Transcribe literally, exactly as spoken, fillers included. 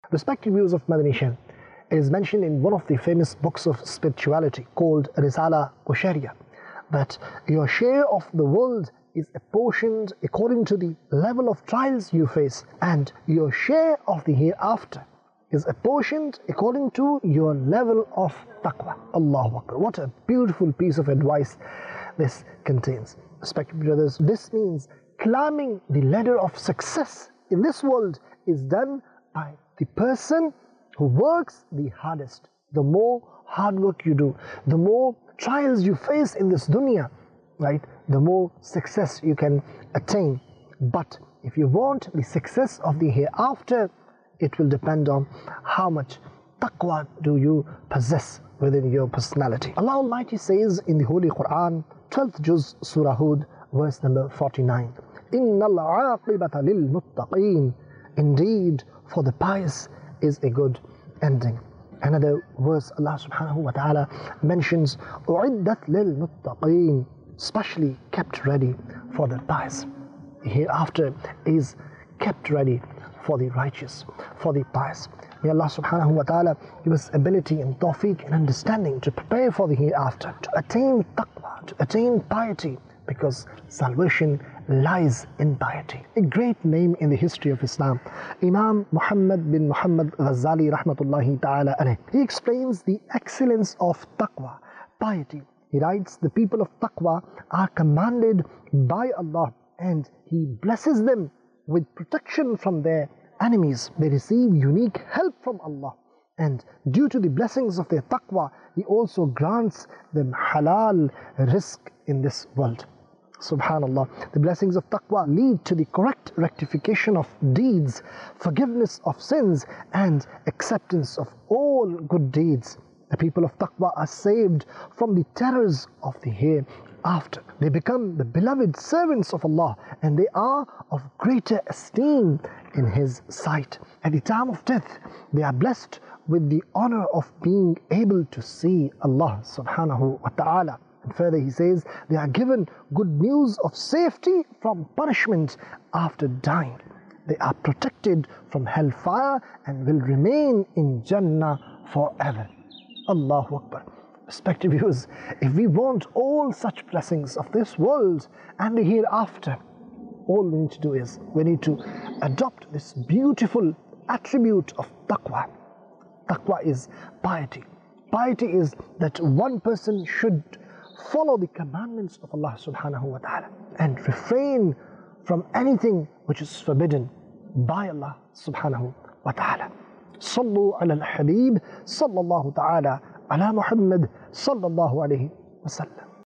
Respected viewers of Madani Channel, it is mentioned in one of the famous books of spirituality called Risala Qushayriya that your share of the world is apportioned according to the level of trials you face, and your share of the hereafter is apportioned according to your level of taqwa. Allahu Akbar. What a beautiful piece of advice this contains. Respected brothers, this means climbing the ladder of success in this world is done by the person who works the hardest. The more hard work you do, the more trials you face in this dunya, right, the more success you can attain. But if you want the success of the hereafter, it will depend on how much taqwa do you possess within your personality. Allah Almighty says in the Holy Quran, twelfth Juz, Surah Hud, verse number forty-nine, إِنَّ الْعَاقِبَةَ لِلْمُتَّقِينَ. Indeed, for the pious is a good ending. Another verse, Allah subhanahu wa ta'ala mentions, أُعِدَّتْ لِلْمُتَّقِينَ, specially kept ready for the pious. Hereafter is kept ready for the righteous, for the pious. May Allah subhanahu wa ta'ala give us ability and tawfiq and understanding to prepare for the hereafter, to attain taqwa, to attain piety, because salvation lies in piety. A great name in the history of Islam, Imam Muhammad bin Muhammad Ghazali rahmatullahi ta'ala alayh. He explains the excellence of taqwa, piety. He writes, the people of taqwa are commanded by Allah and He blesses them with protection from their enemies. They receive unique help from Allah, and due to the blessings of their taqwa, He also grants them halal rizq in this world. Subhanallah, the blessings of taqwa lead to the correct rectification of deeds, forgiveness of sins, and acceptance of all good deeds. The people of taqwa are saved from the terrors of the hereafter. They become the beloved servants of Allah, and they are of greater esteem in His sight. At the time of death, they are blessed with the honor of being able to see Allah subhanahu wa ta'ala. And further he says, they are given good news of safety from punishment after dying. They are protected from hellfire and will remain in Jannah forever. Allahu Akbar. Respected viewers, if we want all such blessings of this world and the hereafter, all we need to do is, we need to adopt this beautiful attribute of taqwa. Taqwa is piety. Piety is that one person should follow the commandments of Allah subhanahu wa ta'ala and refrain from anything which is forbidden by Allah subhanahu wa ta'ala. Sallu ala al-Habib, sallallahu ta'ala ala Muhammad, sallallahu alayhi wa sallam.